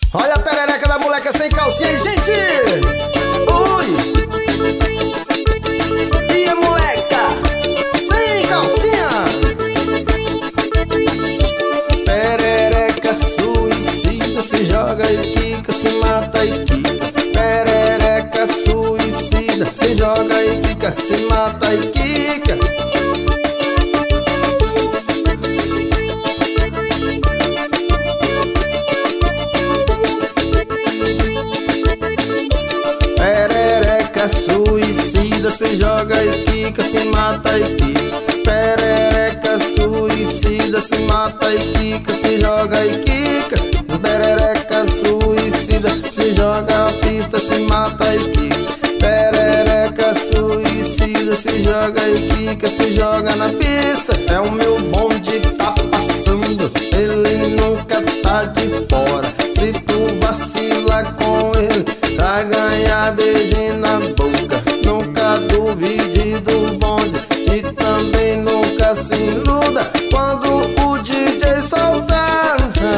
Olha a perereca da moleca sem calcinha, gente! Ui! E a moleca sem calcinha? Perereca suicida, se joga e quica, se mata e quica. Perereca suicida, se joga e quica, se mata e quica. Perereca suicida, se joga e quica, se mata e quica. Perereca suicida, se mata e quica, se joga e quica. Perereca suicida, se joga na pista, se mata e quica. Perereca suicida, se joga e quica, se joga na pista. É o meu bonde tá passando, ele nunca tá de fora. Se tu vacilar com ele, pra ganhar beijinho na boca, nunca duvide do bonde e também nunca se iluda quando o DJ soltar.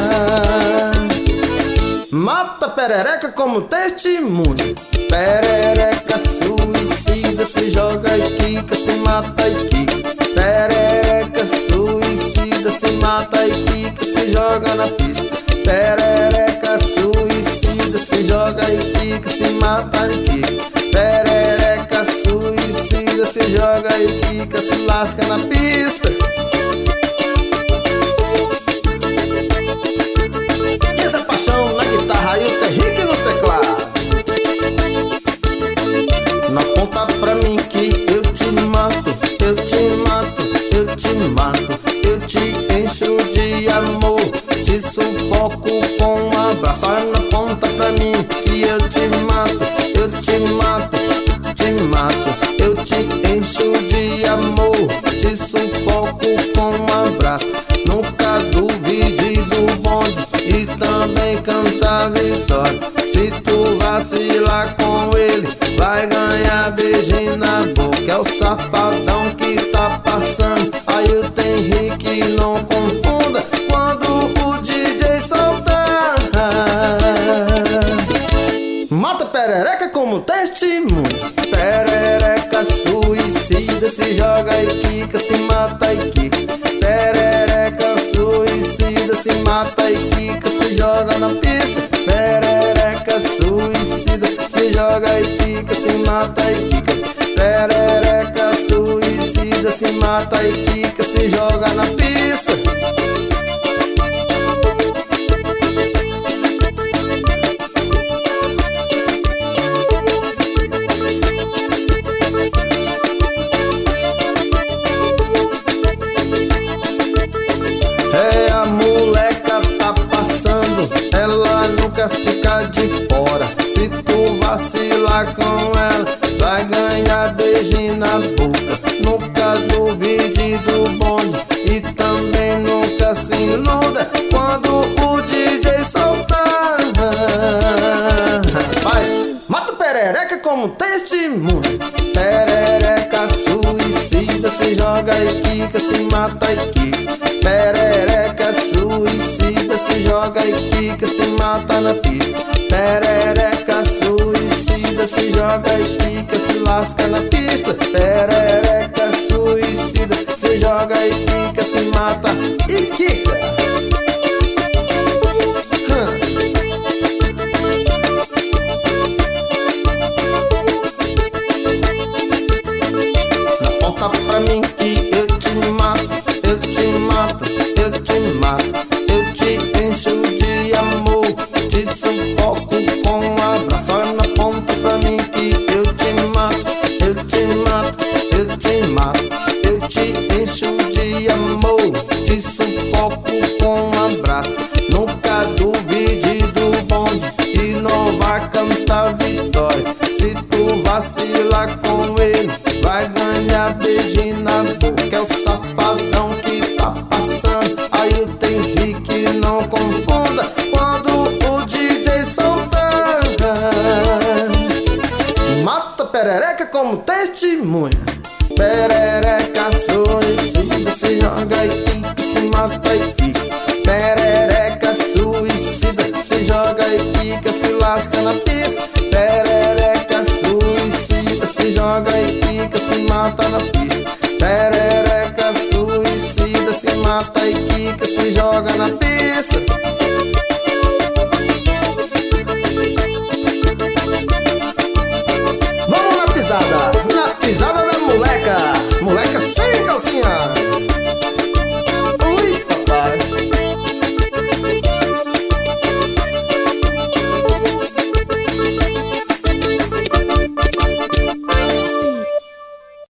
Mata perereca como testemunho. Perereca suicida, se joga e quica, se mata e quica. Perereca suicida, se mata e quica, se joga na pista. Perereca suicida, se joga e quica, se mata e quica. Perereca suicida, se joga e quica, se lasca na pista. Essa paixão na guitarra e o terrível no teclado. Na ponta pra mim que eu te mato, eu te mato, eu te mato. Eu te encho de amor, te sufoco com um abraço. Olha na ponta pra mim que eu te mato, eu te mato, te mato. Eu te encho de amor, te sufoco com um abraço. Nunca duvide do bonde e também canta a vitória. Se tu vacilar com ele, vai ganhar beijinho na boca. É o safadão que tá passando, aí o Henrique não confunda quando o DJ soltar. Mata perereca como testemunho. Perereca suicida, se joga e quica, se mata e quica. Perereca suicida, se mata e quica, se joga na pista. Perereca suicida, se joga e quica, se mata e quica. Perereca suicida, se mata e quica, se joga na pista. É, a moleca tá passando, ela nunca fica de fora. Se tu vacilar com ela, vai ganhar beijinho na boca. Nunca duvide do bonde e também nunca se iluda quando o DJ soltar. Rapaz, mata perereca como testemunho. Perereca suicida, se joga e quica, se mata e quica. Perereca suicida, se joga e quica, se mata na pista. Perereca suicida, se joga e quica, se lasca na pista. Perereca suicida, se joga e quica, se mata e quica. Na ponta pra mim que eu te mato, eu te mato, eu te mato. Eu te encho de amor, te sufoco com um abraço. Olha na ponta pra mim que eu te mato, eu te mato, eu te mato. Eu te encho de amor, te sufoco com um abraço. Nunca duvide do bonde e não vai cantar vitória. Se tu vacilar com ele, vai ganhar beijinho na boca. É o safadão que tá passando, aí o Henrique não confunda quando o DJ soltar. Mata perereca como testemunha. Perereca suicida, se joga e quica, se mata e quica. Perereca suicida, se joga e lasca na pica.